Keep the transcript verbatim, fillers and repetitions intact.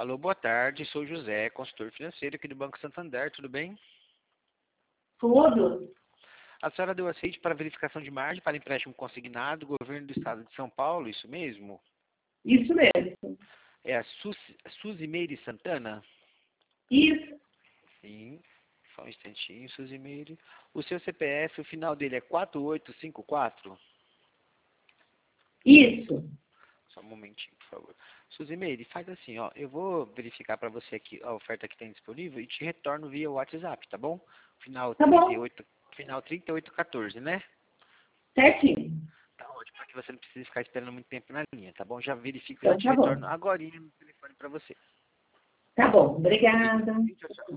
Alô, boa tarde. Sou José, consultor financeiro aqui do Banco Santander. Tudo bem? Tudo. A senhora deu aceite para verificação de margem para empréstimo consignado do governo do estado de São Paulo, isso mesmo? Isso mesmo. É a Suzy, Suzy Meire Santana? Isso. Sim. Só um instantinho, Suzy Meire. O seu C P F, o final dele é quatro oito cinco quatro? Isso. Só um momentinho, por favor. Suzy Meire, faz assim, ó. Eu vou verificar para você aqui a oferta que tem disponível e te retorno via WhatsApp, tá bom? Final Tá trinta e bom. oito, final trinta e oito quatorze, né? Certinho. Tá ótimo, para que você não precise ficar esperando muito tempo na linha, tá bom? Já verifico, já Então te tá bom. retorno agorinha no telefone para você. Tá bom. Obrigado. Obrigada. Tchau, tchau.